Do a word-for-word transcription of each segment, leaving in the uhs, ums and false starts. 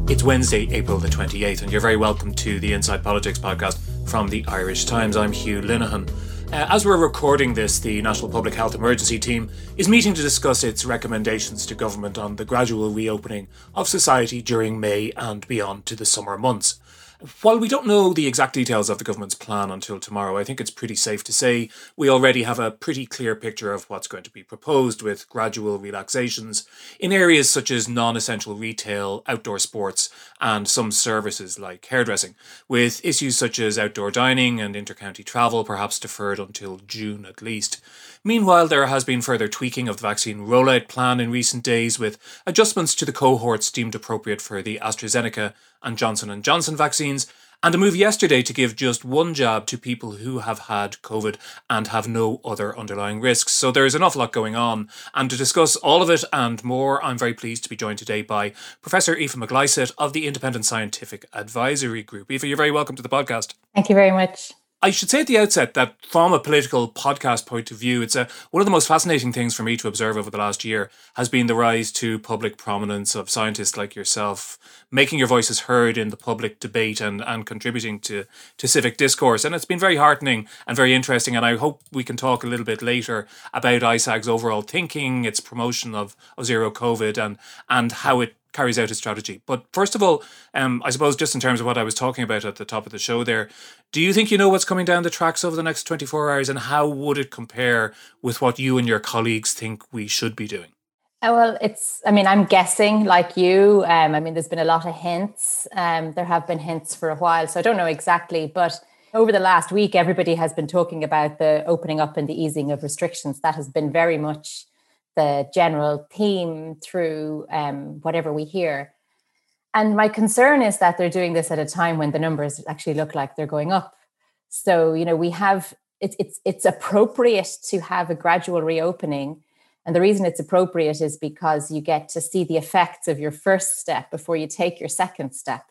It's Wednesday, April the twenty-eighth, and you're very welcome to the Inside Politics podcast from the Irish Times. I'm Hugh Linehan. Uh, as we're recording this, the National Public Health Emergency Team is meeting to discuss its recommendations to government on the gradual reopening of society during May and beyond to the summer months. While we don't know the exact details of the government's plan until tomorrow, I think it's pretty safe to say we already have a pretty clear picture of what's going to be proposed, with gradual relaxations in areas such as non-essential retail, outdoor sports, and some services like hairdressing, with issues such as outdoor dining and inter-county travel perhaps deferred until June at least. Meanwhile, there has been further tweaking of the vaccine rollout plan in recent days, with adjustments to the cohorts deemed appropriate for the AstraZeneca and Johnson and Johnson vaccines, and a move yesterday to give just one jab to people who have had COVID and have no other underlying risks. So there is an awful lot going on. And to discuss all of it and more, I'm very pleased to be joined today by Professor Aoife McLysaght of the Independent Scientific Advisory Group. Aoife, you're very welcome to the podcast. Thank you very much. I should say at the outset that from a political podcast point of view, it's a, one of the most fascinating things for me to observe over the last year has been the rise to public prominence of scientists like yourself, making your voices heard in the public debate and, and contributing to, to civic discourse. And it's been very heartening and very interesting. And I hope we can talk a little bit later about I S A G's overall thinking, its promotion of, of zero COVID and, and how it carries out its strategy. But first of all, um, I suppose just in terms of what I was talking about at the top of the show there, do you think you know what's coming down the tracks over the next twenty-four hours, and how would it compare with what you and your colleagues think we should be doing? Uh, well, it's, I mean, I'm guessing like you. Um, I mean, there's been a lot of hints. Um, there have been hints for a while, so I don't know exactly. But over the last week, everybody has been talking about the opening up and the easing of restrictions. That has been very much the general theme through um, whatever we hear. And my concern is that they're doing this at a time when the numbers actually look like they're going up. So, you know, we have, it's it's it's appropriate to have a gradual reopening. And the reason it's appropriate is because you get to see the effects of your first step before you take your second step.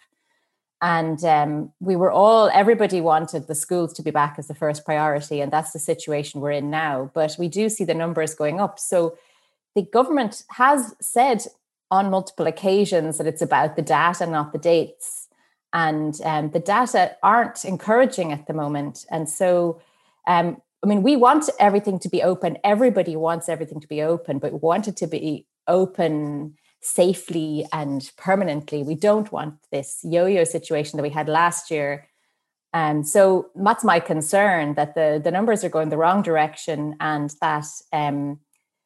And um, we were all, everybody wanted the schools to be back as the first priority. And that's the situation we're in now. But we do see the numbers going up. So the government has said on multiple occasions that it's about the data, not the dates. And um, the data aren't encouraging at the moment. And so, um, I mean, we want everything to be open. Everybody wants everything to be open, but we want it to be open safely and permanently. We don't want this yo-yo situation that we had last year. And so that's my concern, that the, the numbers are going the wrong direction, and that um,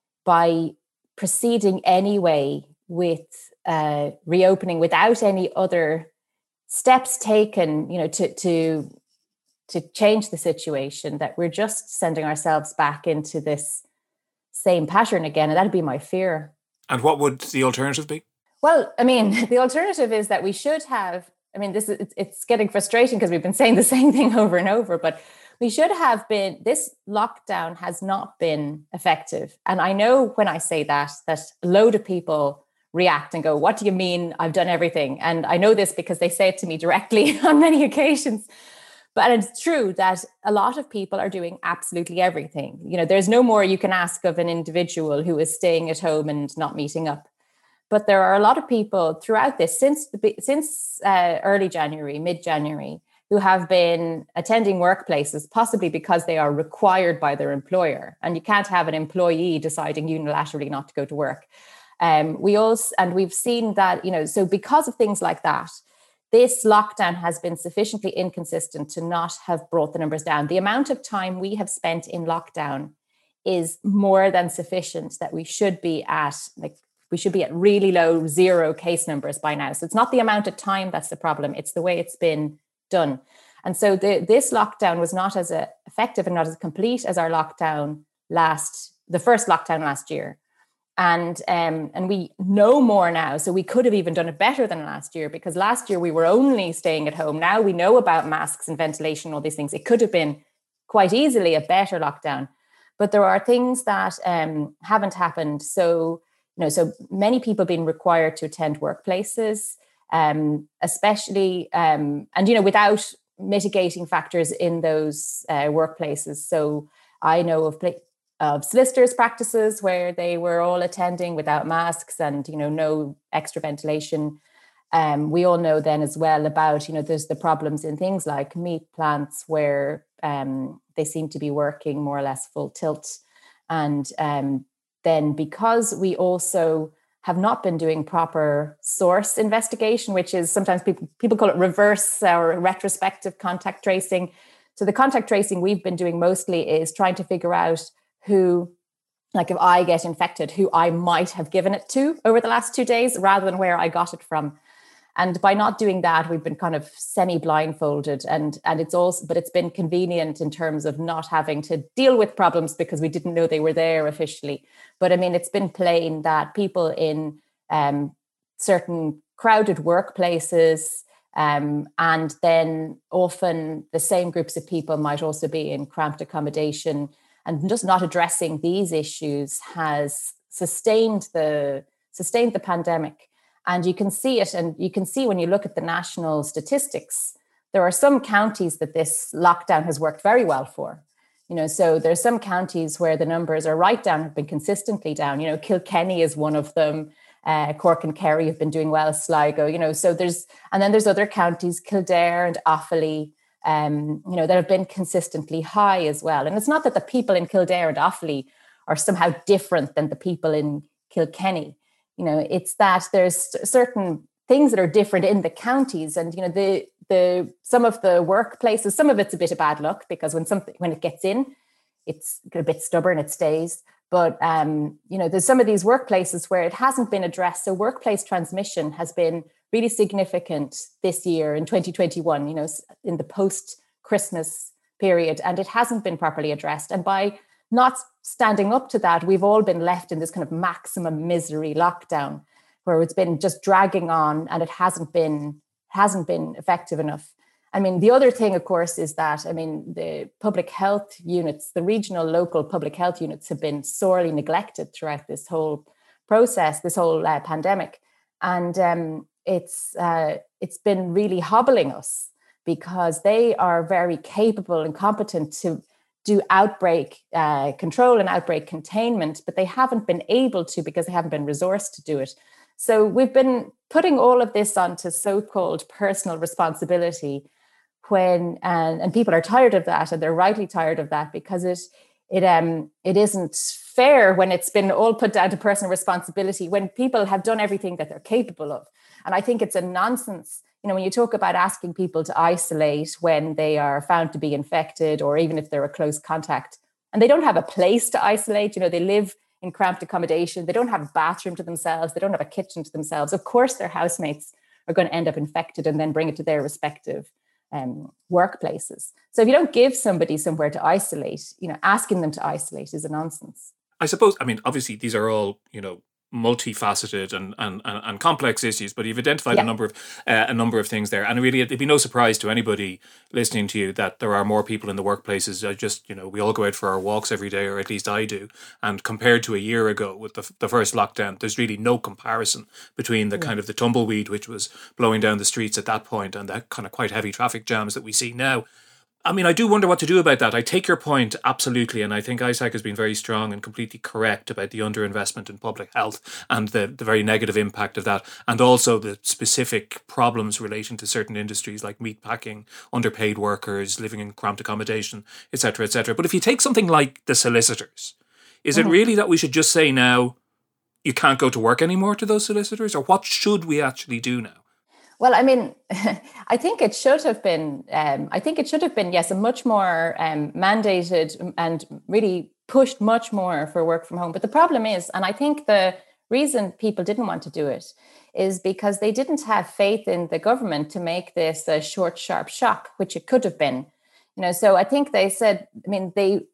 by proceeding anyway with uh, reopening without any other steps taken, you know, to to to change the situation, that we're just sending ourselves back into this same pattern again. And that'd be my fear. And what would the alternative be? Well, I mean, the alternative is that we should have, I mean, this is, it's getting frustrating because we've been saying the same thing over and over, but we should have been, this lockdown has not been effective. And I know when I say that, that a load of people react and go, what do you mean I've done everything? And I know this because they say it to me directly on many occasions. But it's true that a lot of people are doing absolutely everything. You know, there's no more you can ask of an individual who is staying at home and not meeting up. But there are a lot of people throughout this, since the, since uh, early January, mid-January, who have been attending workplaces, possibly because they are required by their employer. And you can't have an employee deciding unilaterally not to go to work. Um, we also, and we've seen that, you know, so because of things like that, this lockdown has been sufficiently inconsistent to not have brought the numbers down. The amount of time we have spent in lockdown is more than sufficient that we should be at, like, we should be at really low zero case numbers by now. So it's not the amount of time that's the problem. It's the way it's been done. And so the, this lockdown was not as a, effective and not as complete as our lockdown last, the first lockdown last year. And um, and we know more now. So we could have even done it better than last year, because last year we were only staying at home. Now we know about masks and ventilation and all these things. It could have been quite easily a better lockdown. But there are things that um, haven't happened. So, you know, so many people being required to attend workplaces, um, especially, um, and, you know, without mitigating factors in those uh, workplaces. So I know of places, of solicitors' practices where they were all attending without masks and, you know, no extra ventilation. Um, we all know then as well about, you know, there's the problems in things like meat plants where um, they seem to be working more or less full tilt. And um, then because we also have not been doing proper source investigation, which is sometimes people, people call it reverse or retrospective contact tracing. So the contact tracing we've been doing mostly is trying to figure out who, like if I get infected, who I might have given it to over the last two days rather than where I got it from. And by not doing that, we've been kind of semi-blindfolded, and and it's also, but it's been convenient in terms of not having to deal with problems because we didn't know they were there officially. But I mean, it's been plain that people in um, certain crowded workplaces, um, and then often the same groups of people might also be in cramped accommodation, and just not addressing these issues has sustained the sustained the pandemic. And you can see it, and you can see when you look at the national statistics, there are some counties that this lockdown has worked very well for. You know, so there's some counties where the numbers are right down, have been consistently down. You know, Kilkenny is one of them. Uh, Cork and Kerry have been doing well. Sligo, you know, so there's, and then there's other counties, Kildare and Offaly, um, you know, that have been consistently high as well. And it's not that the people in Kildare and Offaly are somehow different than the people in Kilkenny. You know, it's that there's certain things that are different in the counties, and you know, the the some of the workplaces, some of it's a bit of bad luck because when something when it gets in, it's a bit stubborn, it stays. But um, you know, there's some of these workplaces where it hasn't been addressed. So workplace transmission has been really significant this year in twenty twenty-one. You know, in the post-Christmas period, and it hasn't been properly addressed. And by not standing up to that, we've all been left in this kind of maximum misery lockdown where it's been just dragging on, and it hasn't been hasn't been effective enough. I mean, the other thing, of course, is that, I mean, the public health units, the regional, local public health units have been sorely neglected throughout this whole process, this whole uh, pandemic. And um, it's uh, it's been really hobbling us because they are very capable and competent to do outbreak uh, control and outbreak containment, but they haven't been able to because they haven't been resourced to do it. So we've been putting all of this onto so-called personal responsibility when, and, and people are tired of that, and they're rightly tired of that because it it um it isn't fair when it's been all put down to personal responsibility when people have done everything that they're capable of. And I think it's a nonsense. You know, when you talk about asking people to isolate when they are found to be infected, or even if they're a close contact, and they don't have a place to isolate, you know, they live in cramped accommodation, they don't have a bathroom to themselves, they don't have a kitchen to themselves. Of course, their housemates are going to end up infected and then bring it to their respective um, workplaces. So if you don't give somebody somewhere to isolate, you know, asking them to isolate is a nonsense. I suppose, I mean, obviously these are all, you know, multifaceted and, and, and, and complex issues, but you've identified yeah. a number of uh, a number of things there, and really it'd be no surprise to anybody listening to you that there are more people in the workplaces. I just, you know, we all go out for our walks every day, or at least I do, and compared to a year ago with the the first lockdown, there's really no comparison between the yeah. kind of the tumbleweed which was blowing down the streets at that point and the kind of quite heavy traffic jams that we see now. I mean, I do wonder what to do about that. I take your point, absolutely. And I think ISAC has been very strong and completely correct about the underinvestment in public health and the, the very negative impact of that. And also the specific problems relating to certain industries like meatpacking, underpaid workers, living in cramped accommodation, et cetera, et cetera. But if you take something like the solicitors, is mm-hmm. it really that we should just say now, you can't go to work anymore to those solicitors? Or what should we actually do now? Well, I mean, I think it should have been, um, I think it should have been, yes, a much more um, mandated and really pushed much more for work from home. But the problem is, and I think the reason people didn't want to do it is because they didn't have faith in the government to make this a short, sharp shock, which it could have been. You know, so I think they said, I mean, they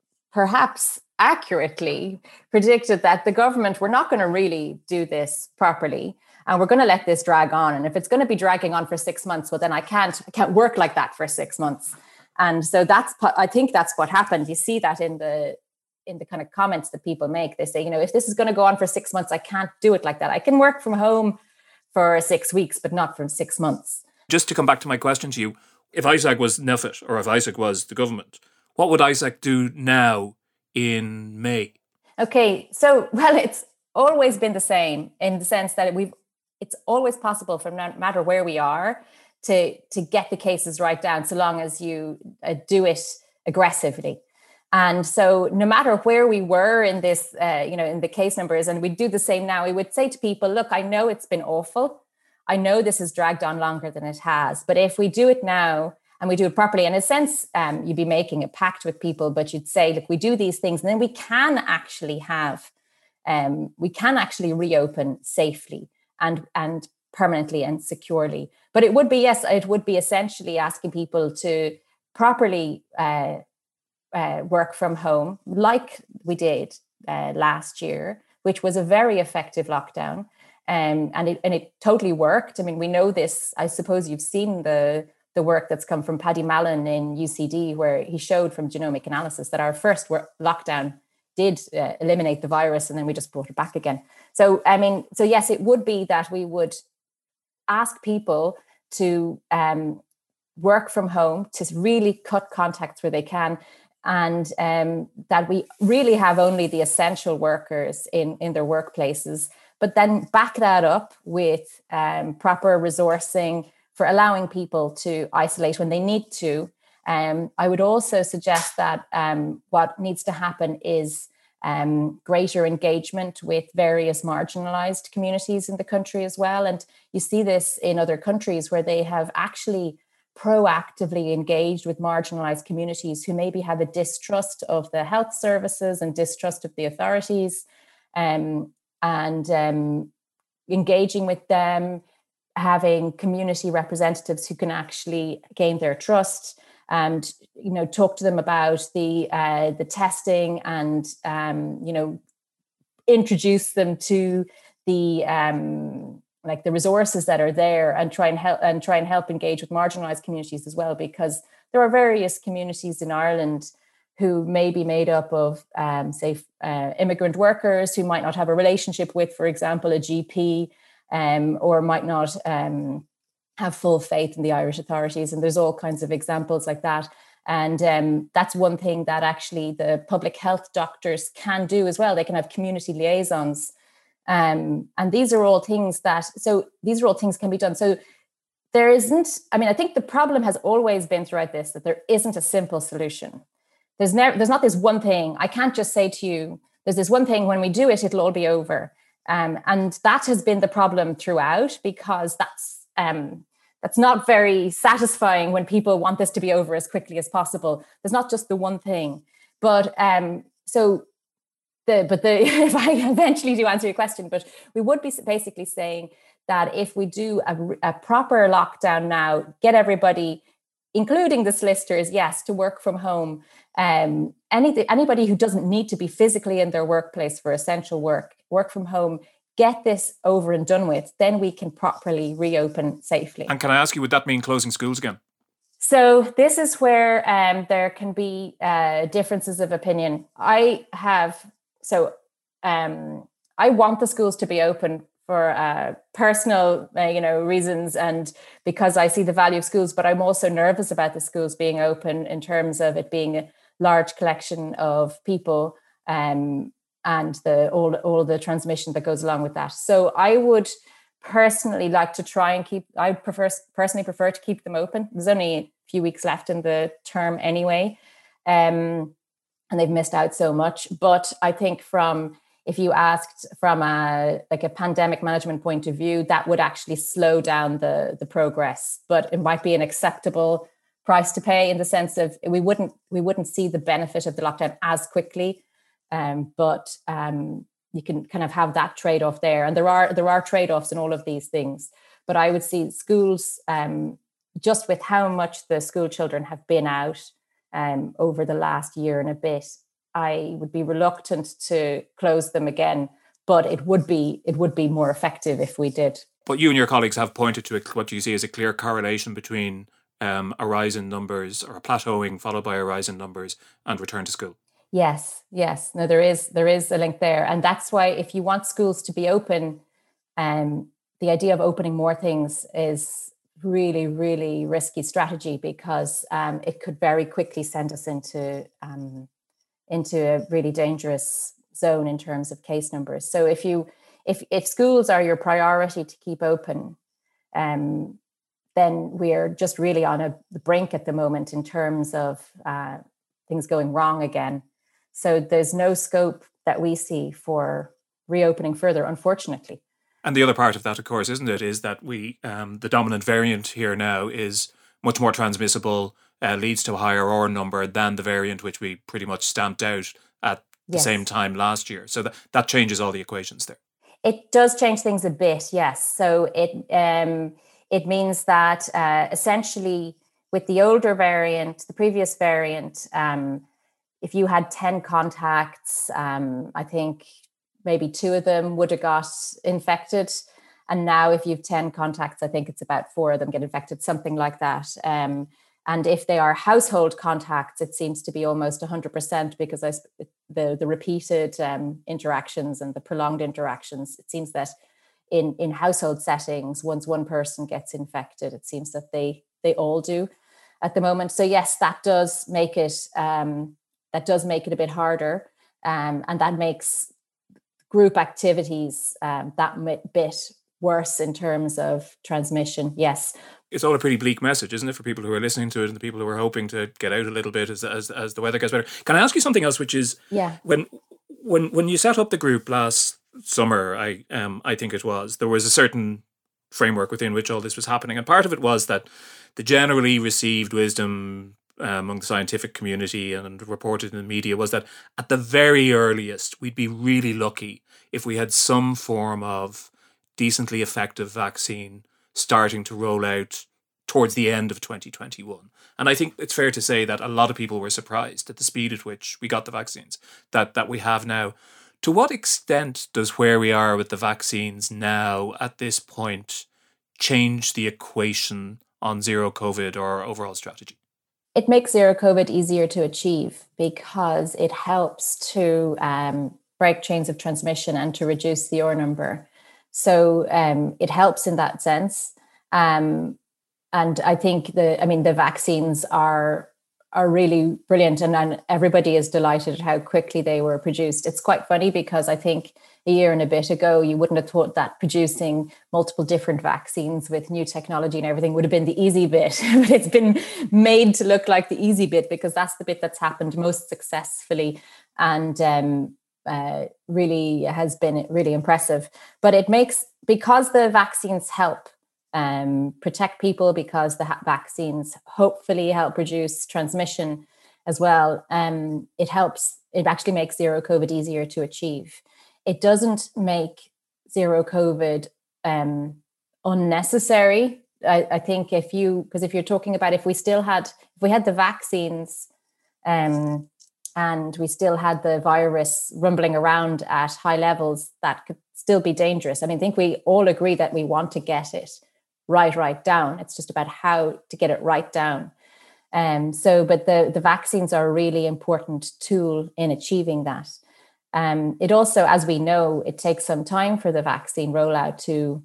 perhaps accurately predicted that the government were not going to really do this properly. And we're going to let this drag on. And if it's going to be dragging on for six months, well, then I can't, I can't work like that for six months. And so that's, I think that's what happened. You see that in the, in the kind of comments that people make. They say, you know, if this is going to go on for six months, I can't do it like that. I can work from home for six weeks, but not for six months. Just to come back to my question to you, if ISAC was NPHET or if ISAC was the government, what would ISAC do now in May? Okay, so, well, it's always been the same in the sense that we've it's always possible, from no matter where we are, to to get the cases right down, so long as you uh, do it aggressively. And so no matter where we were in this, uh, you know, in the case numbers, and we do the same now, we would say to people, look, I know it's been awful. I know this has dragged on longer than it has. But if we do it now and we do it properly, in a sense, um, you'd be making a pact with people, but you'd say, look, we do these things, and then we can actually have, um, we can actually reopen safely and, and permanently and securely. But it would be, yes, it would be essentially asking people to properly uh, Uh, work from home, like we did uh, last year, which was a very effective lockdown, um, and it and it totally worked. I mean, we know this. I suppose you've seen the the work that's come from Paddy Mallon in U C D, where he showed from genomic analysis that our first work, lockdown did uh, eliminate the virus, and then we just brought it back again. So, I mean, so yes, it would be that we would ask people to um, work from home, to really cut contacts where they can, and um, that we really have only the essential workers in, in their workplaces, but then back that up with um, proper resourcing for allowing people to isolate when they need to. Um, I would also suggest that um, what needs to happen is um, greater engagement with various marginalized communities in the country as well. And you see this in other countries where they have actually proactively engaged with marginalized communities who maybe have a distrust of the health services and distrust of the authorities, um, and um, engaging with them, having community representatives who can actually gain their trust, and you know, talk to them about the uh, the testing, and um, you know, introduce them to the um, like the resources that are there, and try and help and try and help engage with marginalized communities as well, because there are various communities in Ireland who may be made up of, um, say, uh, immigrant workers who might not have a relationship with, for example, a G P, um, or might not um, have full faith in the Irish authorities. And there's all kinds of examples like that. And um, that's one thing that actually the public health doctors can do as well. They can have community liaisons. Um, and these are all things that, so these are all things can be done. So there isn't, I mean, I think the problem has always been throughout this, that there isn't a simple solution. There's never, there's not this one thing. I can't just say to you, there's this one thing, when we do it, it'll all be over. Um, and that has been the problem throughout, because that's, um, that's not very satisfying when people want this to be over as quickly as possible. There's not just the one thing, but um, so The, but the, if I eventually do answer your question, but we would be basically saying that if we do a, a proper lockdown now, get everybody, including the solicitors, yes, to work from home. Um, any, anybody who doesn't need to be physically in their workplace for essential work, work from home, get this over and done with, then we can properly reopen safely. And can I ask you, would that mean closing schools again? So this is where um, there can be uh, differences of opinion. I have... So um, I want the schools to be open for uh, personal, uh, you know, reasons, and because I see the value of schools. But I'm also nervous about the schools being open in terms of it being a large collection of people, um, and the all all the transmission that goes along with that. So I would personally like to try and keep. I prefer personally prefer to keep them open. There's only a few weeks left in the term anyway. Um, and they've missed out so much. But I think from, if you asked from a like a pandemic management point of view, that would actually slow down the, the progress. But it might be an acceptable price to pay, in the sense of we wouldn't we wouldn't see the benefit of the lockdown as quickly. Um, but um, you can kind of have that trade-off there. And there are there are trade-offs in all of these things. But I would see schools, um, just with how much the school children have been out Um, over the last year and a bit, I would be reluctant to close them again, but it would be it would be more effective if we did. But you and your colleagues have pointed to what you see as a clear correlation between um, a rise in numbers, or a plateauing followed by a rise in numbers, and return to school. Yes, yes. No, there is there is a link there, and that's why if you want schools to be open, um, the idea of opening more things is really, really risky strategy, because um, it could very quickly send us into um, into a really dangerous zone in terms of case numbers. So if you if if schools are your priority to keep open, um, then we're just really on a the brink at the moment in terms of uh, things going wrong again. So there's no scope that we see for reopening further, unfortunately. And the other part of that, of course, isn't it, is that we um, the dominant variant here now is much more transmissible, uh, leads to a higher R number than the variant which we pretty much stamped out at the yes. same time last year. So that, that changes all the equations there. It does change things a bit, yes. So it um, it means that uh, essentially with the older variant, the previous variant, um, if you had ten contacts, um, I think maybe two of them would have got infected. And now if you have ten contacts, I think it's about four of them get infected, something like that. Um, and if they are household contacts, it seems to be almost one hundred percent because I, the, the repeated um, interactions and the prolonged interactions, it seems that in, in household settings, once one person gets infected, it seems that they they all do at the moment. So yes, that does make it um, that does make it a bit harder, um, and that makes group activities um, that bit worse in terms of transmission. Yes. It's all a pretty bleak message, isn't it, for people who are listening to it and the people who are hoping to get out a little bit as as, as the weather gets better. Can I ask you something else, which is yeah. when when when you set up the group last summer, I um I think it was, there was a certain framework within which all this was happening. And part of it was that the generally received wisdom uh, among the scientific community and reported in the media was that at the very earliest, we'd be really lucky if we had some form of decently effective vaccine starting to roll out towards the end of twenty twenty-one. And I think it's fair to say that a lot of people were surprised at the speed at which we got the vaccines that, that we have now. To what extent does where we are with the vaccines now at this point change the equation on zero COVID or overall strategy? It makes zero COVID easier to achieve because it helps to um, break chains of transmission and to reduce the R number. So um, it helps in that sense. Um, and I think the, I mean, the vaccines are are really brilliant, and, and everybody is delighted at how quickly they were produced. It's quite funny because I think a year and a bit ago, you wouldn't have thought that producing multiple different vaccines with new technology and everything would have been the easy bit, but it's been made to look like the easy bit because that's the bit that's happened most successfully and um, uh, really has been really impressive. But it makes, because the vaccines help Um, protect people, because the ha- vaccines hopefully help reduce transmission as well. Um, it helps, it actually makes zero COVID easier to achieve. It doesn't make zero COVID um, unnecessary. I, I think if you, because if you're talking about if we still had, if we had the vaccines um, and we still had the virus rumbling around at high levels, that could still be dangerous. I mean, I think we all agree that we want to get it right, right down. It's just about how to get it right down. Um, so, but the, the vaccines are a really important tool in achieving that. Um, it also, as we know, it takes some time for the vaccine rollout to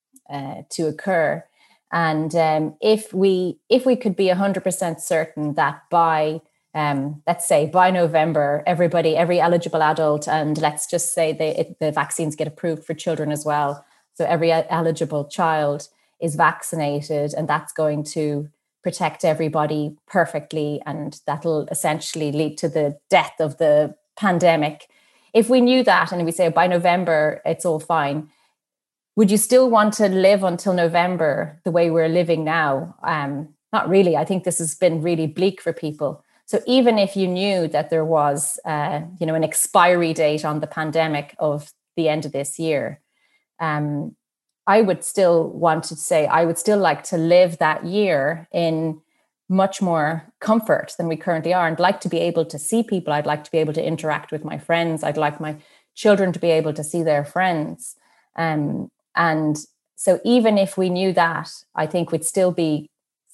uh, to occur. And um, if we if we could be one hundred percent certain that by, um, let's say, by November, everybody, every eligible adult, and let's just say they, it, the vaccines get approved for children as well. So every eligible child is vaccinated, and that's going to protect everybody perfectly, and that'll essentially lead to the death of the pandemic. If we knew that and we say by November it's all fine, would you still want to live until November the way we're living now? Um, not really. I think this has been really bleak for people. So even if you knew that there was uh, you know, an expiry date on the pandemic of the end of this year, um, I would still want to say, I would still like to live that year in much more comfort than we currently are. And like to be able to see people. I'd like to be able to interact with my friends. I'd like my children to be able to see their friends. Um, and so even if we knew that, I think we'd still be,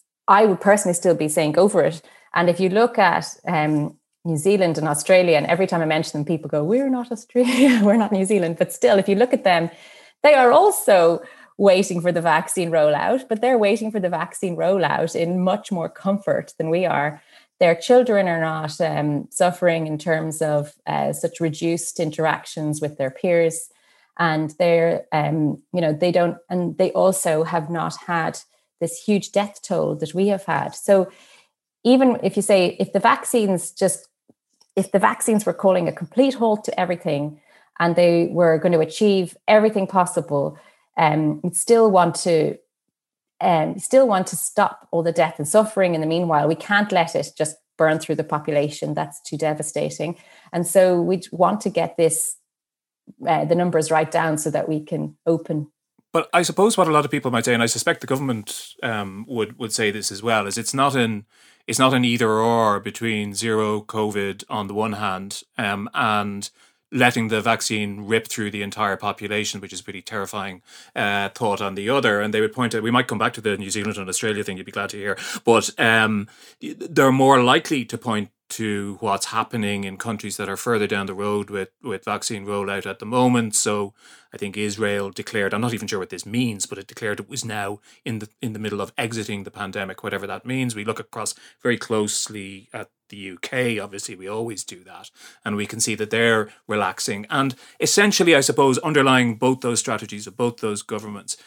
I would personally still be saying, go for it. And if you look at um, New Zealand and Australia, and every time I mention them, people go, we're not Australia, we're not New Zealand. But still, if you look at them, they are also waiting for the vaccine rollout, but they're waiting for the vaccine rollout in much more comfort than we are. Their children are not um, suffering in terms of uh, such reduced interactions with their peers. And they're, um, you know, they don't, and they also have not had this huge death toll that we have had. So even if you say, if the vaccines just, if the vaccines were calling a complete halt to everything and they were going to achieve everything possible, um, we'd still want to, um, still want to stop all the death and suffering. In the meanwhile, we can't let it just burn through the population. That's too devastating. And so we want to get this, uh, the numbers right down so that we can open. But I suppose what a lot of people might say, and I suspect the government um, would would say this as well, is it's not an it's not an either or between zero COVID on the one hand um, and letting the vaccine rip through the entire population, which is a pretty terrifying uh, thought on the other. And they would point out, we might come back to the New Zealand and Australia thing, you'd be glad to hear, but um, they're more likely to point to what's happening in countries that are further down the road with, with vaccine rollout at the moment. So I think Israel declared, I'm not even sure what this means, but it declared it was now in the in the middle of exiting the pandemic, whatever that means. We look across very closely at the U K, obviously we always do that, and we can see that they're relaxing. And essentially, I suppose, underlying both those strategies of both those governments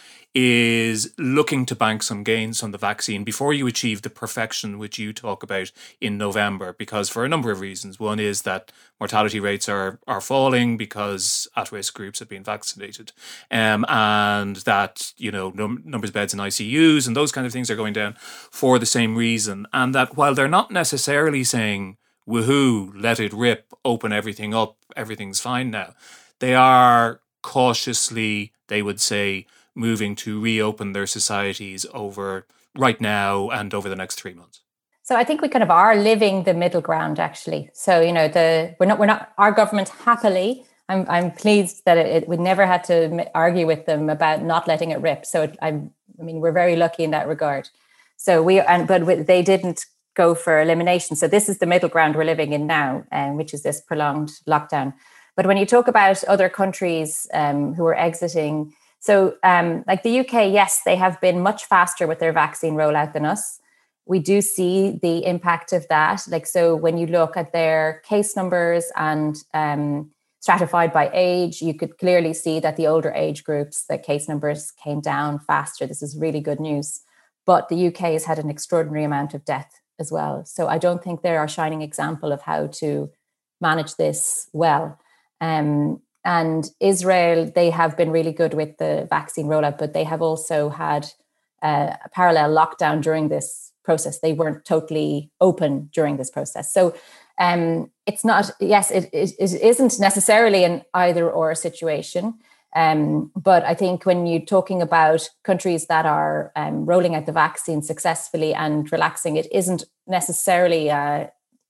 is looking to bank some gains on the vaccine before you achieve the perfection which you talk about in November, because for a number of reasons. One is that mortality rates are are falling because at-risk groups have been vaccinated, um, and that, you know, num- numbers of beds in I C Us and those kind of things are going down for the same reason. And that while they're not necessarily saying, woohoo, let it rip, open everything up, everything's fine now, they are cautiously, they would say, moving to reopen their societies over right now and over the next three months. So I think we kind of are living the middle ground, actually. So, you know, the we're not we're not our government happily. I'm I'm pleased that it, it we never had to argue with them about not letting it rip. So it, I'm I mean we're very lucky in that regard. So we and but they didn't go for elimination. So this is the middle ground we're living in now, um, which is this prolonged lockdown. But when you talk about other countries um, who are exiting. So um, like the U K, yes, they have been much faster with their vaccine rollout than us. We do see the impact of that. Like, so when you look at their case numbers and um, stratified by age, you could clearly see that the older age groups, the case numbers came down faster. This is really good news. But the U K has had an extraordinary amount of death as well. So I don't think they're a shining example of how to manage this well. Um, And Israel, they have been really good with the vaccine rollout, but they have also had uh, a parallel lockdown during this process. They weren't totally open during this process. So um, it's not, yes, it, it, it isn't necessarily an either or situation. Um, but I think when you're talking about countries that are um, rolling out the vaccine successfully and relaxing, it isn't necessarily, uh,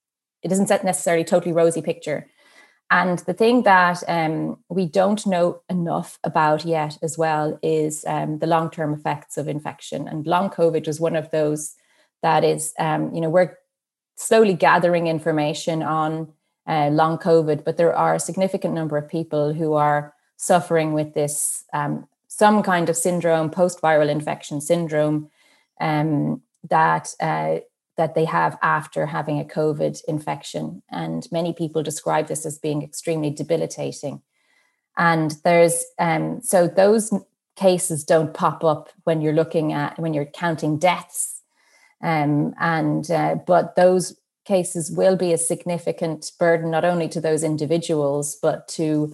it isn't necessarily totally rosy picture. And the thing that um, we don't know enough about yet as well is um, the long-term effects of infection. And long COVID was one of those that is, um, you know, we're slowly gathering information on uh, long COVID, but there are a significant number of people who are suffering with this, um, some kind of syndrome, post-viral infection syndrome, um, that uh, that they have after having a COVID infection. And many people describe this as being extremely debilitating. And there's, um, so those cases don't pop up when you're looking at, when you're counting deaths. Um, and, uh, but those cases will be a significant burden, not only to those individuals, but to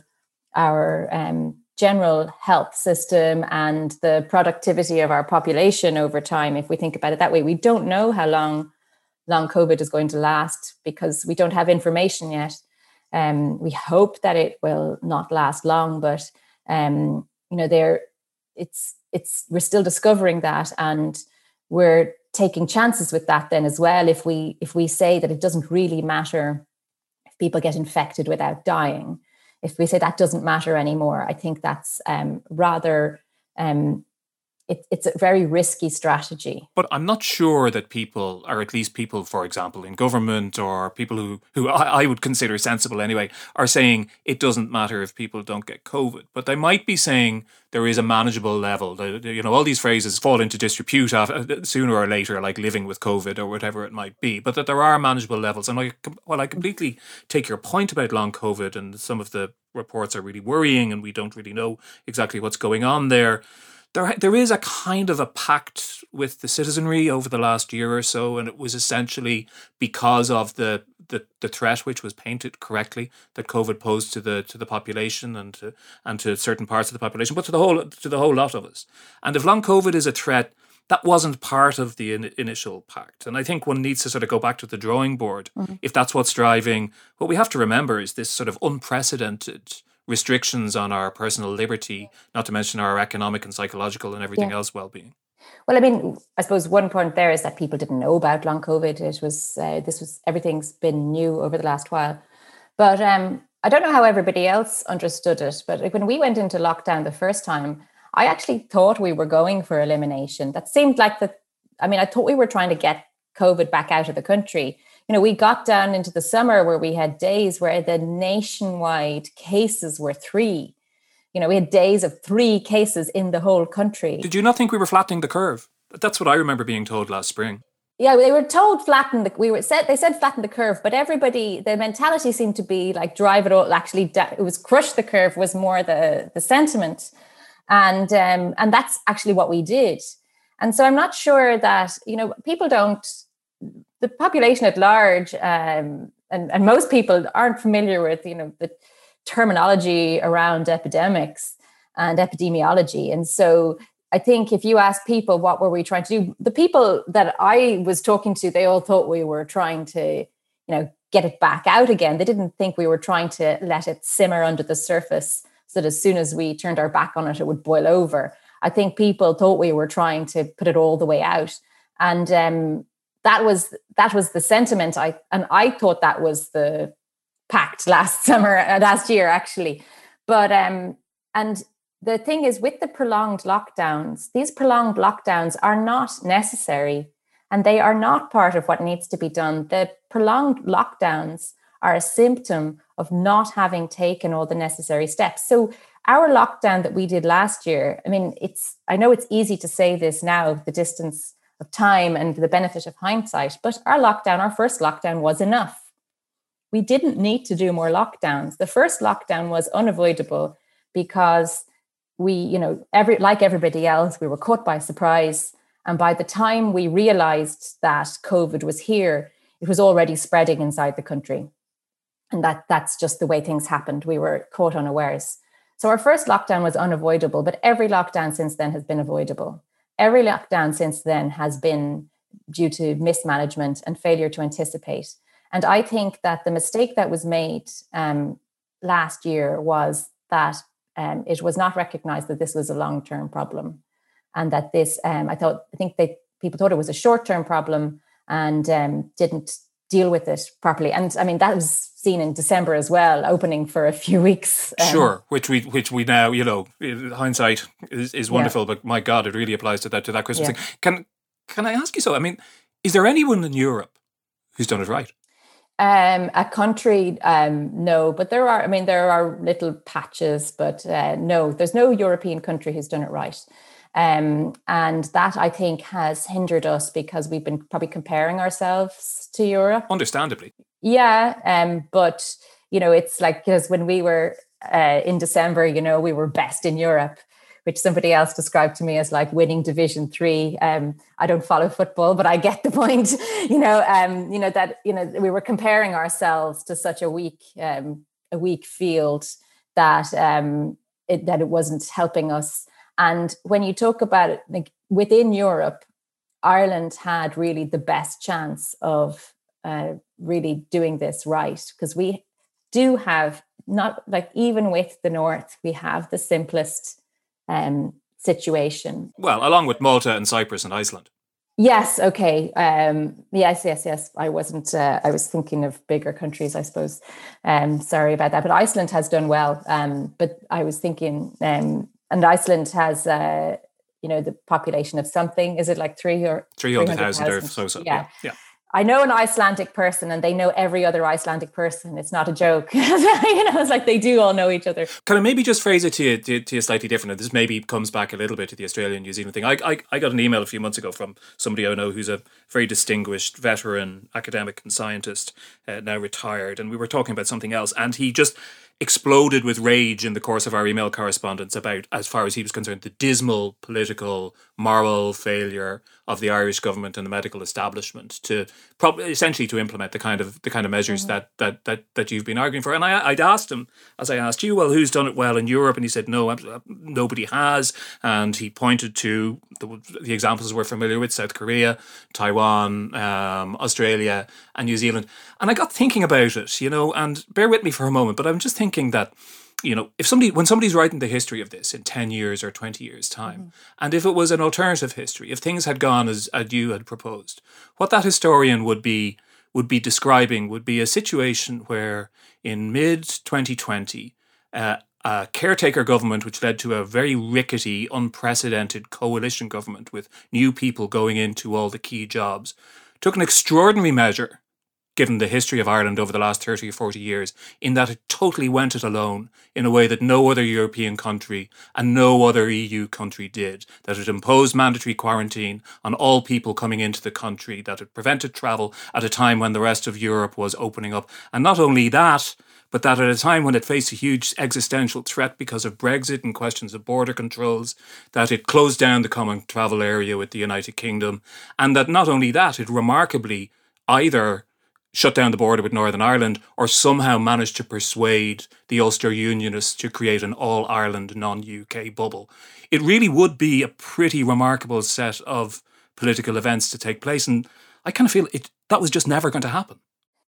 our um, general health system and the productivity of our population over time. If we think about it that way, we don't know how long long COVID is going to last because we don't have information yet. Um, we hope that it will not last long, but um, you know, there, it's it's we're still discovering that, and we're taking chances with that then as well. If we if we say that it doesn't really matter if people get infected without dying, if we say that doesn't matter anymore, I think that's um, rather um, it, it's a very risky strategy. But I'm not sure that people, or at least people, for example, in government or people who, who I, I would consider sensible anyway, are saying it doesn't matter if people don't get COVID. But they might be saying there is a manageable level. The, the, you know, all these phrases fall into disrepute after, sooner or later, like living with COVID or whatever it might be. But that there are manageable levels. And I, well, I completely take your point about long COVID, and some of the reports are really worrying and we don't really know exactly what's going on there. There, there is a kind of a pact with the citizenry over the last year or so, and it was essentially because of the, the, the threat, which was painted correctly, that COVID posed to the to the population and to and to certain parts of the population, but to the whole to the whole lot of us. And if long COVID is a threat, that wasn't part of the in, initial pact. And I think one needs to sort of go back to the drawing board mm-hmm. if that's what's driving. What we have to remember is this sort of unprecedented restrictions on our personal liberty, not to mention our economic and psychological and everything yeah. else well-being. Well, I mean, I suppose one point there is that people didn't know about long COVID. It was, uh, this was, everything's been new over the last while. But um, I don't know how everybody else understood it, but when we went into lockdown the first time, I actually thought we were going for elimination. That seemed like the, I mean, I thought we were trying to get COVID back out of the country. You know, we got down into the summer where we had days where the nationwide cases were three. You know, we had days of three cases in the whole country. Did you not think we were flattening the curve? That's what I remember being told last spring. Yeah, they were told flatten the, we were said, they said flatten the curve, but everybody, the mentality seemed to be like drive it all, actually, it was crush the curve was more the, the sentiment. And, um, and that's actually what we did. And so I'm not sure that, you know, people don't, the population at large, um, and, and most people aren't familiar with, you know, the terminology around epidemics and epidemiology. And so I think if you ask people, what were we trying to do? The people that I was talking to, they all thought we were trying to, you know, get it back out again. They didn't think we were trying to let it simmer under the surface so that as soon as we turned our back on it, it would boil over. I think people thought we were trying to put it all the way out. And, um, That was that was the sentiment. I and I thought that was the pact last summer, uh, last year actually. But um, and the thing is, with the prolonged lockdowns, these prolonged lockdowns are not necessary, and they are not part of what needs to be done. The prolonged lockdowns are a symptom of not having taken all the necessary steps. So our lockdown that we did last year, I mean, it's I know it's easy to say this now, the distance of time and the benefit of hindsight, but our lockdown, our first lockdown was enough. We didn't need to do more lockdowns. The first lockdown was unavoidable because we, you know, every like everybody else, we were caught by surprise. And by the time we realized that COVID was here, it was already spreading inside the country. And that that's just the way things happened. We were caught unawares. So our first lockdown was unavoidable, but every lockdown since then has been avoidable. Every lockdown since then has been due to mismanagement and failure to anticipate. And I think that the mistake that was made um, last year was that um, it was not recognized that this was a long-term problem, and that this, um, I thought, I think they people thought it was a short-term problem and um, didn't deal with it properly. And I mean, that was seen in December as well, opening for a few weeks. Um, sure, which we which we now, you know, hindsight is, is wonderful, yeah. But my God, it really applies to that to that Christmas yeah. thing. Can can I ask you so? I mean, is there anyone in Europe who's done it right? Um, a country, um, no, but there are. I mean, there are little patches, but uh, no, there's no European country who's done it right. Um, and that, I think, has hindered us because we've been probably comparing ourselves to Europe. Understandably. Yeah, um, but, you know, it's like, because when we were uh, in December, you know, we were best in Europe, which somebody else described to me as like winning Division Three. Um, I don't follow football, but I get the point. You know, um, you know that you know we were comparing ourselves to such a weak, um, a weak field that um, it, that it wasn't helping us. And when you talk about it, like within Europe, Ireland had really the best chance of uh, really doing this right, because we do have not like even with the North, we have the simplest um, situation. Well, along with Malta and Cyprus and Iceland. Yes. Okay. Um, yes. Yes. Yes. I wasn't. Uh, I was thinking of bigger countries, I suppose. Um, sorry about that. But Iceland has done well. Um, but I was thinking, um, and Iceland has uh, you know, the population of something. Is it like three or three hundred thousand or so? so yeah. yeah. yeah. I know an Icelandic person and they know every other Icelandic person. It's not a joke. You know, it's like they do all know each other. Can I maybe just phrase it to you, to, to you slightly different? This maybe comes back a little bit to the Australian New Zealand thing. I, I I got an email a few months ago from somebody I know who's a very distinguished veteran academic and scientist, uh, now retired, and we were talking about something else, and he just exploded with rage in the course of our email correspondence about, as far as he was concerned, the dismal political, moral failure of the Irish government and the medical establishment to probably essentially to implement the kind of the kind of measures mm-hmm. that, that that that you've been arguing for. And I I'd asked him, as I asked you, well, who's done it well in Europe? And he said, no, nobody has. And he pointed to the, the examples we're familiar with: South Korea, Taiwan, um, Australia, and New Zealand. And I got thinking about it, you know, and bear with me for a moment, but I'm just thinking that, you know, if somebody, when somebody's writing the history of this in ten years or twenty years time, mm-hmm. and if it was an alternative history, if things had gone as, as you had proposed, what that historian would be, would be describing would be a situation where in mid twenty twenty, uh, a caretaker government, which led to a very rickety, unprecedented coalition government with new people going into all the key jobs, took an extraordinary measure, given the history of Ireland over the last thirty or forty years, in that it totally went it alone in a way that no other European country and no other E U country did, that it imposed mandatory quarantine on all people coming into the country, that it prevented travel at a time when the rest of Europe was opening up. And not only that, but that at a time when it faced a huge existential threat because of Brexit and questions of border controls, that it closed down the common travel area with the United Kingdom, and that not only that, it remarkably either shut down the border with Northern Ireland or somehow managed to persuade the Ulster Unionists to create an all-Ireland non-U K bubble. It really would be a pretty remarkable set of political events to take place, and I kind of feel it that was just never going to happen.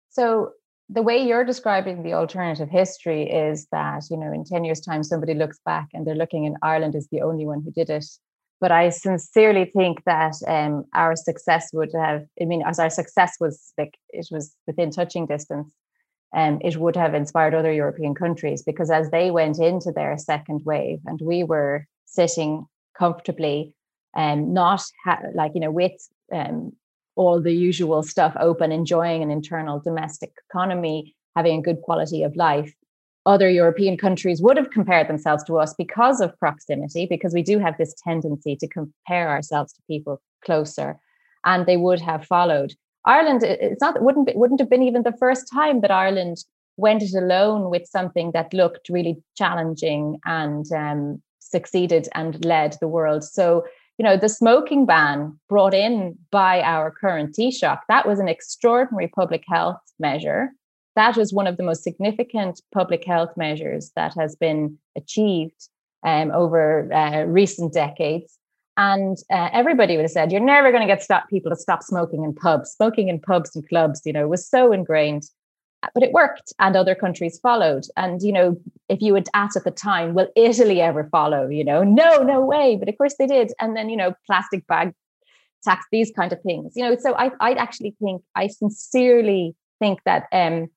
So the way you're describing the alternative history is that, you know, in ten years' time, somebody looks back and they're looking and Ireland is the only one who did it. But I sincerely think that um, our success would have, I mean, as our success was like, it was within touching distance, um, it would have inspired other European countries, because as they went into their second wave and we were sitting comfortably and um, not ha- like, you know, with um, all the usual stuff open, enjoying an internal domestic economy, having a good quality of life, other European countries would have compared themselves to us because of proximity, because we do have this tendency to compare ourselves to people closer, and they would have followed. Ireland, it's not, it wouldn't, it wouldn't have been even the first time that Ireland went it alone with something that looked really challenging and um, succeeded and led the world. So, you know, the smoking ban brought in by our current Taoiseach, that was an extraordinary public health measure. That was one of the most significant public health measures that has been achieved um, over uh, recent decades. And uh, everybody would have said, you're never going to get stop people to stop smoking in pubs. Smoking in pubs and clubs, you know, was so ingrained. But it worked, and other countries followed. And, you know, if you had asked at the time, will Italy ever follow? You know, no, no way. But of course they did. And then, you know, plastic bag tax, these kind of things. You know, so I, I actually think, I sincerely think that um,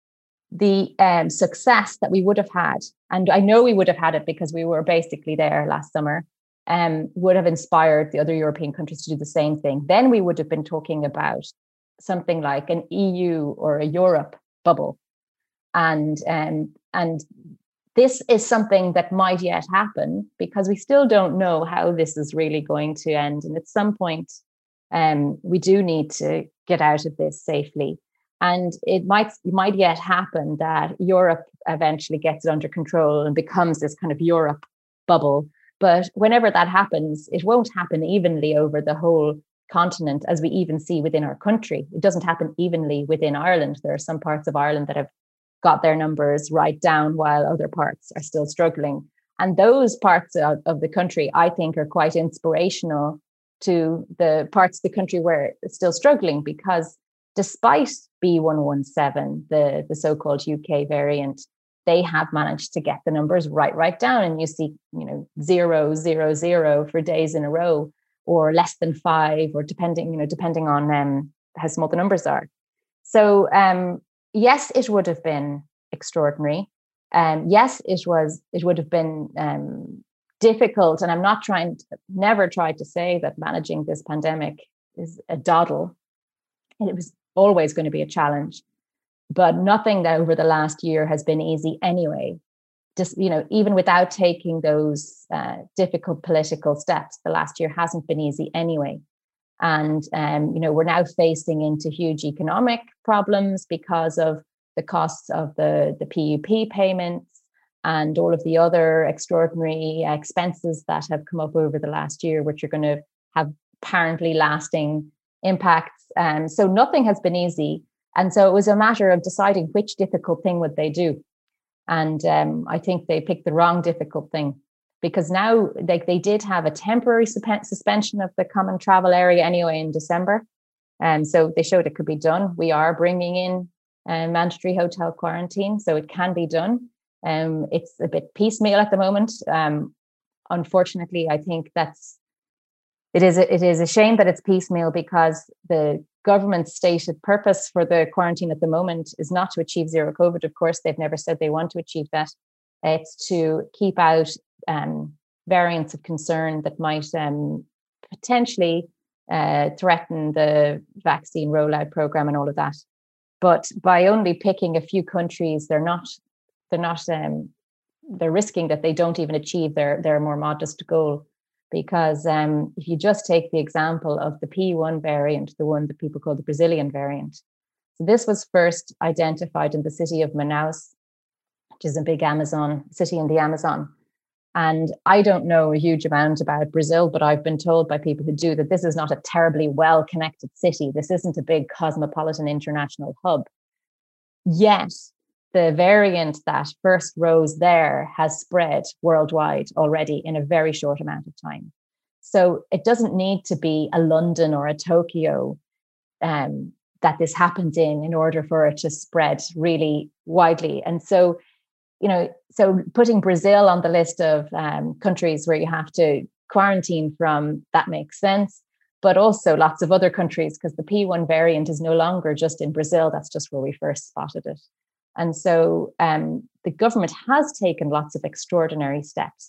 the um, success that we would have had, and I know we would have had it because we were basically there last summer, um, would have inspired the other European countries to do the same thing. Then we would have been talking about something like an E U or a Europe bubble. And, um, and this is something that might yet happen, because we still don't know how this is really going to end. And at some point, um, we do need to get out of this safely. And it might it might yet happen that Europe eventually gets it under control and becomes this kind of Europe bubble. But whenever that happens, it won't happen evenly over the whole continent, as we even see within our country. It doesn't happen evenly within Ireland. There are some parts of Ireland that have got their numbers right down, while other parts are still struggling. And those parts of, of the country, I think, are quite inspirational to the parts of the country where it's still struggling, because despite B one one seven, the, the so-called U K variant, they have managed to get the numbers right, right down. And you see, you know, zero, zero, zero for days in a row, or less than five, or depending, you know, depending on um, how small the numbers are. So um, yes, it would have been extraordinary. Um, yes, it was. It would have been um, difficult. And I'm not trying to, never tried to say that managing this pandemic is a doddle. It was always going to be a challenge, but nothing that over the last year has been easy anyway. Just, you know, even without taking those uh, difficult political steps, the last year hasn't been easy anyway. And, um, you know, we're now facing into huge economic problems because of the costs of the, the P U P payments and all of the other extraordinary expenses that have come up over the last year, which are going to have apparently lasting impacts. Um, so nothing has been easy. And so it was a matter of deciding which difficult thing would they do. And um, I think they picked the wrong difficult thing, because now they, they did have a temporary suspension of the common travel area anyway in December. And so they showed it could be done. We are bringing in uh, mandatory hotel quarantine, so it can be done. Um, it's a bit piecemeal at the moment. Um, unfortunately, I think that's it is a, it is a shame that it's piecemeal, because the government's stated purpose for the quarantine at the moment is not to achieve zero COVID. Of course, they've never said they want to achieve that. It's to keep out um, variants of concern that might um, potentially uh, threaten the vaccine rollout program and all of that. But by only picking a few countries, they're not they're not um, they're risking that they don't even achieve their their more modest goal. Because um, if you just take the example of the P one variant, the one that people call the Brazilian variant. So this was first identified in the city of Manaus, which is a big Amazon city in the Amazon. And I don't know a huge amount about Brazil, but I've been told by people who do that this is not a terribly well-connected city. This isn't a big cosmopolitan international hub. Yet, the variant that first rose there has spread worldwide already in a very short amount of time. So it doesn't need to be a London or a Tokyo um, that this happens in in order for it to spread really widely. And so, you know, so putting Brazil on the list of um, countries where you have to quarantine from, that makes sense. But also lots of other countries, because the P one variant is no longer just in Brazil. That's just where we first spotted it. And so um, the government has taken lots of extraordinary steps.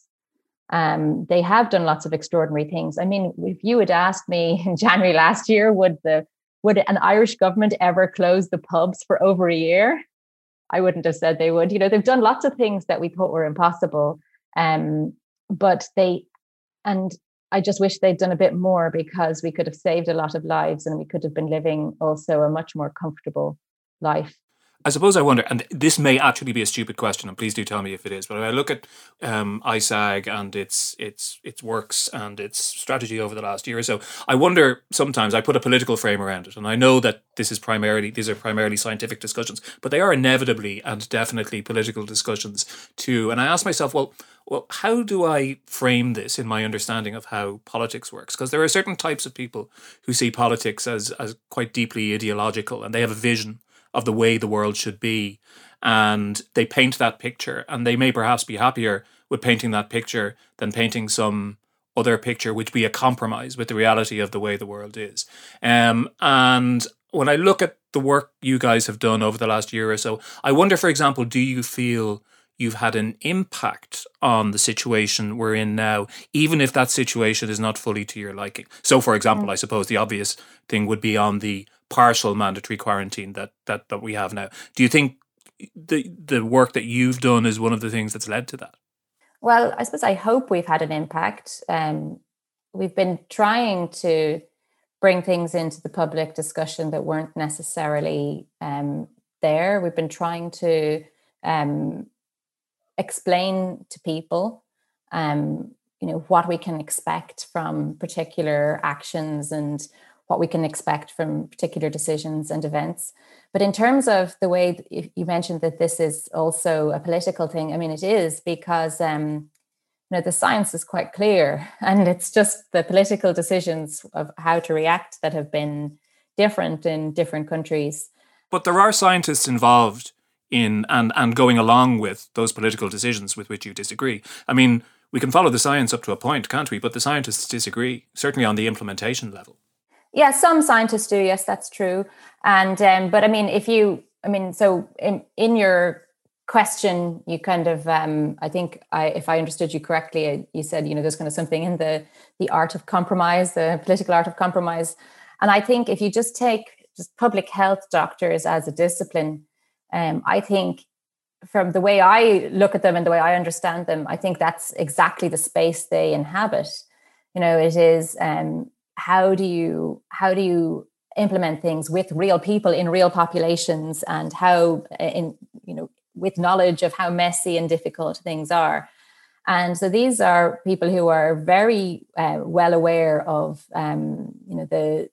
Um, they have done lots of extraordinary things. I mean, if you had asked me in January last year, would the would an Irish government ever close the pubs for over a year? I wouldn't have said they would. You know, they've done lots of things that we thought were impossible. Um, but they, and I just wish they'd done a bit more, because we could have saved a lot of lives and we could have been living also a much more comfortable life. I suppose I wonder, and this may actually be a stupid question, and please do tell me if it is, but when I look at um, I S A G and its its its works and its strategy over the last year or so, I wonder sometimes, I put a political frame around it, and I know that this is primarily these are primarily scientific discussions, but they are inevitably and definitely political discussions too. And I ask myself, well, well, how do I frame this in my understanding of how politics works? Because there are certain types of people who see politics as as quite deeply ideological, and they have a vision of the way the world should be, and they paint that picture, and they may perhaps be happier with painting that picture than painting some other picture which be a compromise with the reality of the way the world is. Um, and when I look at the work you guys have done over the last year or so, I wonder, for example, do you feel you've had an impact on the situation we're in now, even if that situation is not fully to your liking? So, for example, mm. I suppose the obvious thing would be on the partial mandatory quarantine that that that we have now. Do you think the the work that you've done is one of the things that's led to that? Well, I suppose I hope we've had an impact. Um, we've been trying to bring things into the public discussion that weren't necessarily um, there. We've been trying to um, explain to people, um, you know, what we can expect from particular actions and what we can expect from particular decisions and events. But in terms of the way you mentioned that this is also a political thing, I mean, it is, because um, you know, the science is quite clear, and it's just the political decisions of how to react that have been different in different countries. But there are scientists involved in and, and going along with those political decisions with which you disagree. I mean, we can follow the science up to a point, can't we? But the scientists disagree, certainly on the implementation level. Yeah, some scientists do. Yes, that's true. And um, but I mean, if you, I mean, so in, in your question, you kind of, um, I think, I, if I understood you correctly, you said, you know, there's kind of something in the the art of compromise, the political art of compromise. And I think if you just take just public health doctors as a discipline, um, I think from the way I look at them and the way I understand them, I think that's exactly the space they inhabit. You know, it is um, how do you how do you implement things with real people in real populations, and how in you know with knowledge of how messy and difficult things are. And so these are people who are very uh, well aware of um, you know the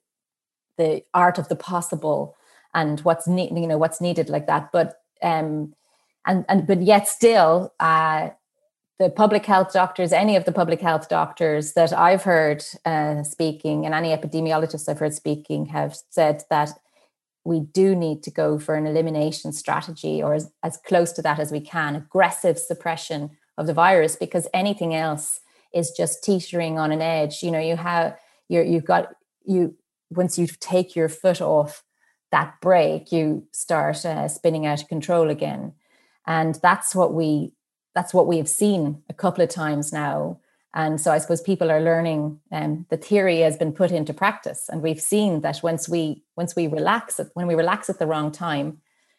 the art of the possible and what's ne- you know what's needed like that. But um, and and but yet still, uh, the public health doctors, any of the public health doctors that I've heard uh, speaking, and any epidemiologists I've heard speaking, have said that we do need to go for an elimination strategy, or as, as close to that as we can, aggressive suppression of the virus, because anything else is just teetering on an edge. You know, you have you're, you've got you once you take your foot off that brake, you start uh, spinning out of control again, and that's what we that's what we have seen a couple of times now. And so I suppose people are learning, um, the theory has been put into practice, and we've seen that once we once we relax it, when we relax at the wrong time,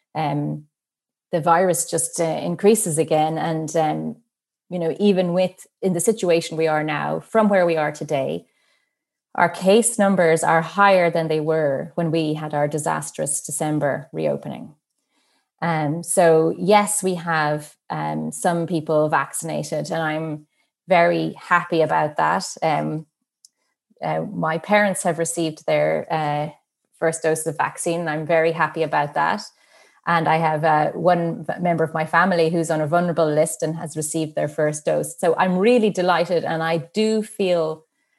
um, the virus just uh, increases again. And um, you know, even with in the situation we are now, from where we are today, our case numbers are higher than they were when we had our disastrous December reopening. Um, so yes, we have um, some people vaccinated, and I'm very happy about that. Um, uh, my parents have received their uh, first dose of vaccine. I'm very happy about that. And I have uh, one member of my family who's on a vulnerable list and has received their first dose. So I'm really delighted, and I do feel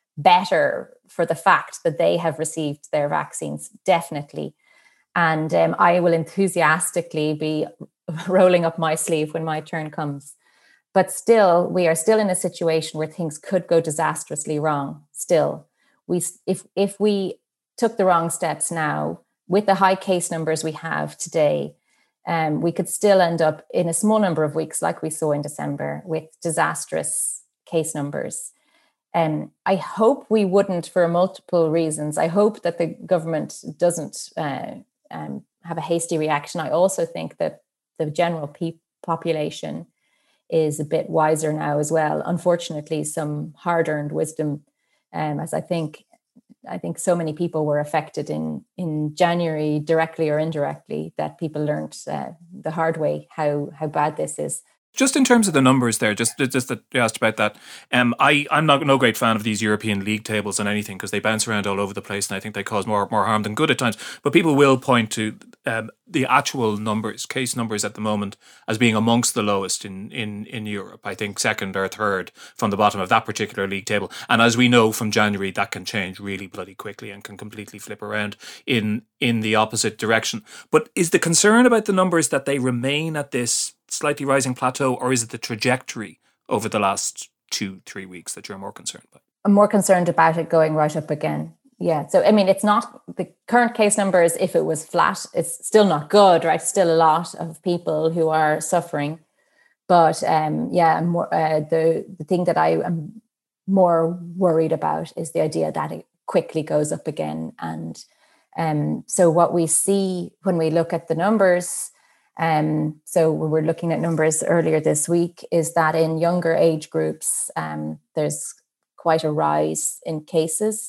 better for the fact that they have received their vaccines, definitely. And um, I will enthusiastically be rolling up my sleeve when my turn comes. But still, we are still in a situation where things could go disastrously wrong. Still, we if if we took the wrong steps now, with the high case numbers we have today, um, we could still end up in a small number of weeks, like we saw in December, with disastrous case numbers. And um, I hope we wouldn't, for multiple reasons. I hope that the government doesn't uh, um, have a hasty reaction. I also think that the general pe- population is a bit wiser now as well. Unfortunately, some hard-earned wisdom, um, as I think, I think so many people were affected in in January, directly or indirectly, that people learned uh, the hard way how how bad this is. Just in terms of the numbers there, just just that you asked about that, um, I, I'm not no great fan of these European league tables and anything, because they bounce around all over the place, and I think they cause more more harm than good at times. But people will point to um, the actual numbers, case numbers at the moment, as being amongst the lowest in, in, in Europe. I think second or third from the bottom of that particular league table. And as we know from January, that can change really bloody quickly and can completely flip around in in the opposite direction. But is the concern about the numbers that they remain at this slightly rising plateau, or is it the trajectory over the last two, three weeks that you're more concerned about? I'm more concerned about it going right up again. Yeah. So, I mean, it's not the current case numbers. If it was flat, it's still not good, right? Still a lot of people who are suffering. But um, yeah, more, uh, the, the thing that I am more worried about is the idea that it quickly goes up again. And um, so what we see when we look at the numbers, Um, so we were looking at numbers earlier this week, is that in younger age groups, um, there's quite a rise in cases.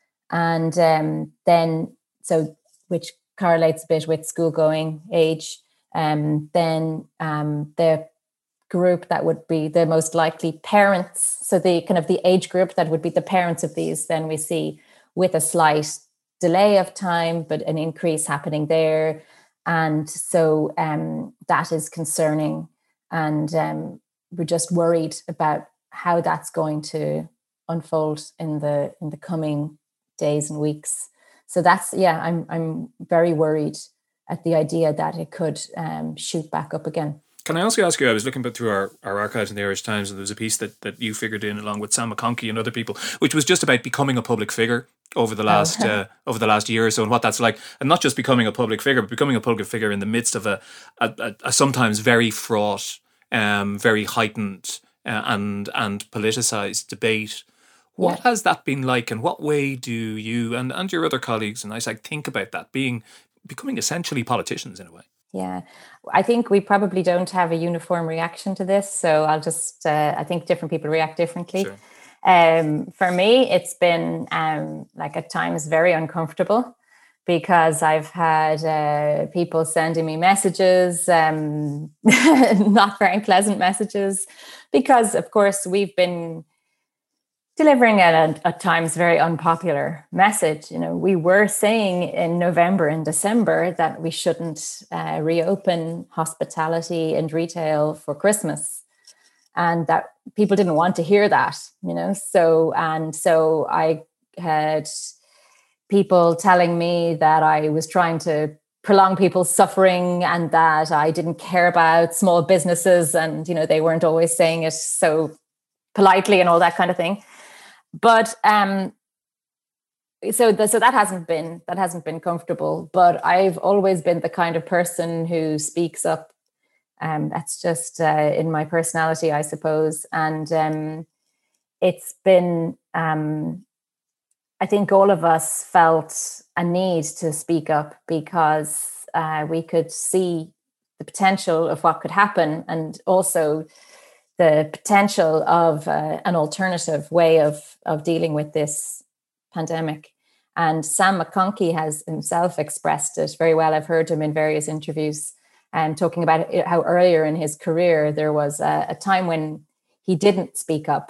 And um, then, so which correlates a bit with school going age, um, then um, the group that would be the most likely parents, so the kind of the age group that would be the parents of these, then we see with a slight delay of time, but an increase happening there. And so um, that is concerning, and um, we're just worried about how that's going to unfold in the in the coming days and weeks. So that's yeah, I'm I'm very worried at the idea that it could um, shoot back up again. Can I also ask you, I was looking through our, our archives in the Irish Times, and there was a piece that, that you figured in along with Sam McConkey and other people, which was just about becoming a public figure over the last oh. uh, over the last year or so, and what that's like, and not just becoming a public figure, but becoming a public figure in the midst of a a, a, a sometimes very fraught, um, very heightened uh, and and politicized debate. What yeah. has that been like, and what way do you and, and your other colleagues in I S A G think about that, being becoming essentially politicians in a way? Yeah, I think we probably don't have a uniform reaction to this, so I'll just, uh, I think different people react differently. Sure. Um, for me, it's been um, like at times very uncomfortable, because I've had uh, people sending me messages, um, not very pleasant messages, because of course we've been delivering a, at times very unpopular message. You know, we were saying in November and December that we shouldn't uh, reopen hospitality and retail for Christmas, and that people didn't want to hear that, you know. So, and so I had people telling me that I was trying to prolong people's suffering and that I didn't care about small businesses, and, you know, they weren't always saying it so politely and all that kind of thing. But um, so the, so that hasn't been that hasn't been comfortable. But I've always been the kind of person who speaks up. Um, that's just uh, in my personality, I suppose. And um, it's been, um, I think, all of us felt a need to speak up, because uh, we could see the potential of what could happen, and also the potential of uh, an alternative way of, of dealing with this pandemic. And Sam McConkey has himself expressed it very well. I've heard him in various interviews and talking about it, how earlier in his career there was a, a time when he didn't speak up,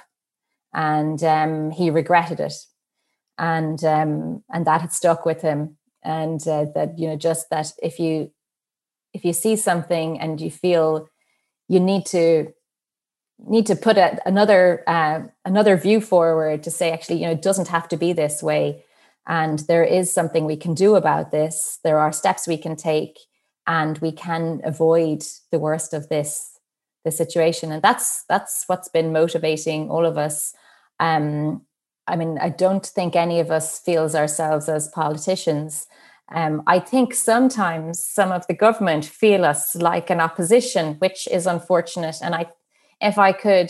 and um, he regretted it, and um, and that had stuck with him. And uh, that, you know, just that if you if you see something and you feel you need to need to put a, another uh, another view forward to say, actually, you know, it doesn't have to be this way, and there is something we can do about this. There are steps we can take, and we can avoid the worst of this this situation. And that's that's what's been motivating all of us. Um, I mean, I don't think any of us feels ourselves as politicians. Um, I think sometimes some of the government feel us like an opposition, which is unfortunate. And I, if I could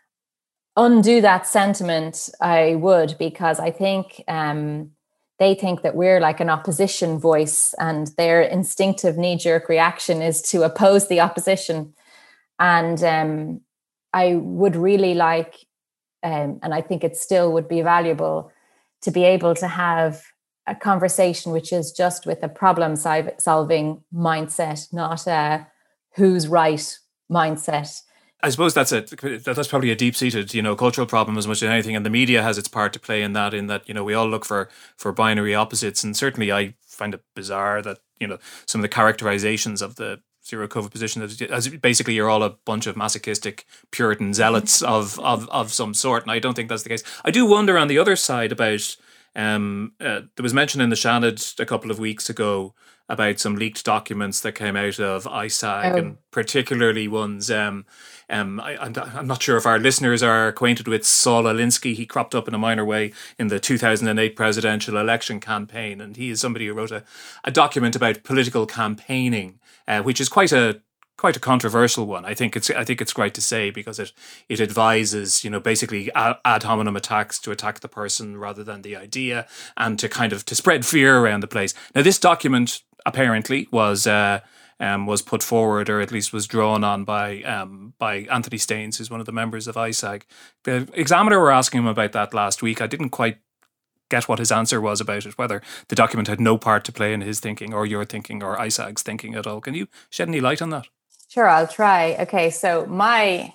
undo that sentiment, I would, because I think um, they think that we're like an opposition voice, and their instinctive knee-jerk reaction is to oppose the opposition. And um, I would really like, um, and I think it still would be valuable, to be able to have a conversation which is just with a problem-solving mindset, not a who's right mindset. I suppose that's a that's probably a deep-seated, you know, cultural problem as much as anything, and the media has its part to play in that. In that, you know, we all look for for binary opposites, and certainly I find it bizarre that, you know, some of the characterizations of the zero COVID position, as basically you're all a bunch of masochistic Puritan zealots of of of some sort, and I don't think that's the case. I do wonder on the other side about. Um, uh, there was mention in the Seanad a couple of weeks ago about some leaked documents that came out of I S A G, oh. and particularly ones. Um, um, I, I'm, I'm not sure if our listeners are acquainted with Saul Alinsky. He cropped up in a minor way in the two thousand eight presidential election campaign, and he is somebody who wrote a, a document about political campaigning, uh, which is quite a quite a controversial one. I think it's I think it's great to say, because it it advises, you know, basically ad hominem attacks to attack the person rather than the idea, and to kind of to spread fear around the place. Now, this document apparently was uh, um, was put forward, or at least was drawn on by um, by Anthony Staines, who's one of the members of I S A G. The Examiner were asking him about that last week. I didn't quite get what his answer was about it, whether the document had no part to play in his thinking or your thinking or I S A G's thinking at all. Can you shed any light on that? Sure, I'll try. Okay, so my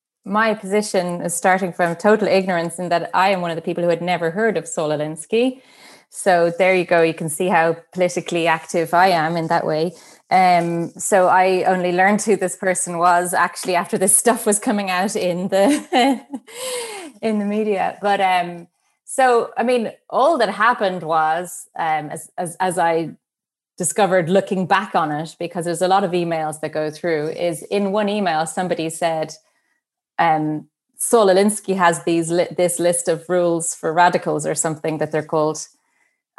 my position is starting from total ignorance, in that I am one of the people who had never heard of Saul Alinsky. So there you go. You can see how politically active I am in that way. Um, so I only learned who this person was actually after this stuff was coming out in the in the media. But um, so I mean, all that happened was, um, as as as I discovered looking back on it, because there's a lot of emails that go through, is in one email somebody said, um, Saul Alinsky has these li- this list of rules for radicals or something that they're called.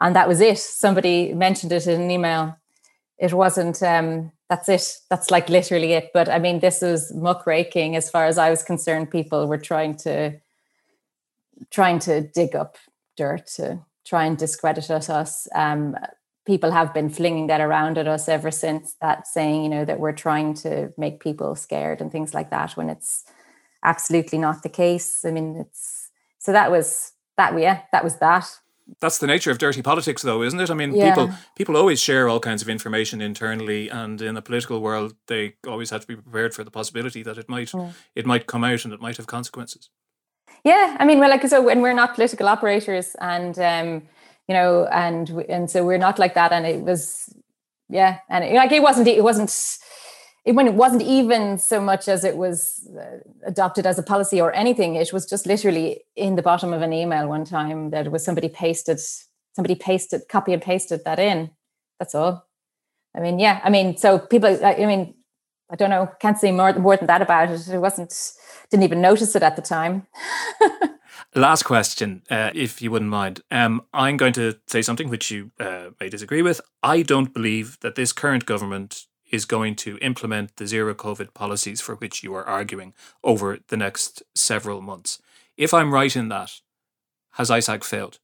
and that was it. Somebody mentioned it in an email. It wasn't, um, that's it. That's like literally it. But I mean, this was muckraking as far as I was concerned. People were trying to, trying to dig up dirt to try and discredit us. Um, people have been flinging that around at us ever since, that saying, you know, that we're trying to make people scared and things like that, when it's absolutely not the case. I mean, it's, so that was that, yeah, that was that. That's the nature of dirty politics, though, isn't it? I mean, Yeah. people people always share all kinds of information internally, and in the political world, they always have to be prepared for the possibility that it might mm. it might come out and it might have consequences. Yeah, I mean, well, like, so when we're not political operators, and um, you know, and and so we're not like that, and it was, yeah, and it, like it wasn't, it wasn't. It, when it wasn't even so much as it was uh, adopted as a policy or anything, it was just literally in the bottom of an email one time that was somebody pasted, somebody pasted, copy and pasted that in. That's all. I mean, yeah, I mean, so people, I mean, I don't know, can't say more, more than that about it. It wasn't, didn't even notice it at the time. Last question, uh, if you wouldn't mind. Um, I'm going to say something which you uh, may disagree with. I don't believe that this current government is going to implement the zero COVID policies for which you are arguing over the next several months. If I'm right in that, has I S A G failed?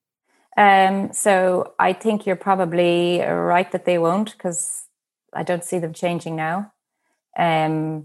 Um, so I think you're probably right that they won't, because I don't see them changing now. Um,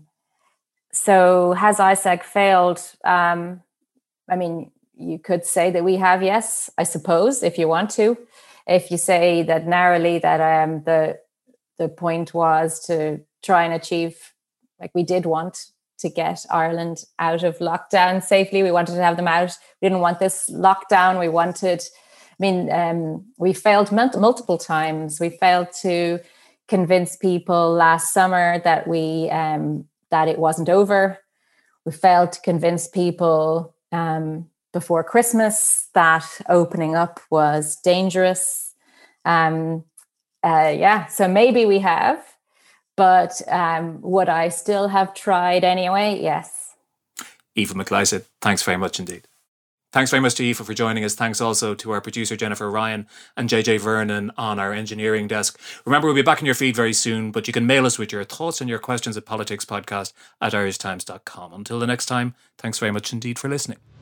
so has I S A G failed? Um, I mean, you could say that we have, yes, I suppose, if you want to. If you say that narrowly that um, the The point was to try and achieve, like we did want to get Ireland out of lockdown safely. We wanted to have them out. We didn't want this lockdown. We wanted, I mean, um, we failed multiple times. We failed to convince people last summer that we um, that it wasn't over. We failed to convince people um, before Christmas that opening up was dangerous. Um, Uh, yeah, so maybe we have, but um, would I still have tried anyway? Yes. Aoife McLysaght, thanks very much indeed. Thanks very much to Aoife for joining us. Thanks also to our producer, Jennifer Ryan, and J J Vernon on our engineering desk. Remember, we'll be back in your feed very soon, but you can mail us with your thoughts and your questions at politicspodcast at irish times dot com. Until the next time, thanks very much indeed for listening.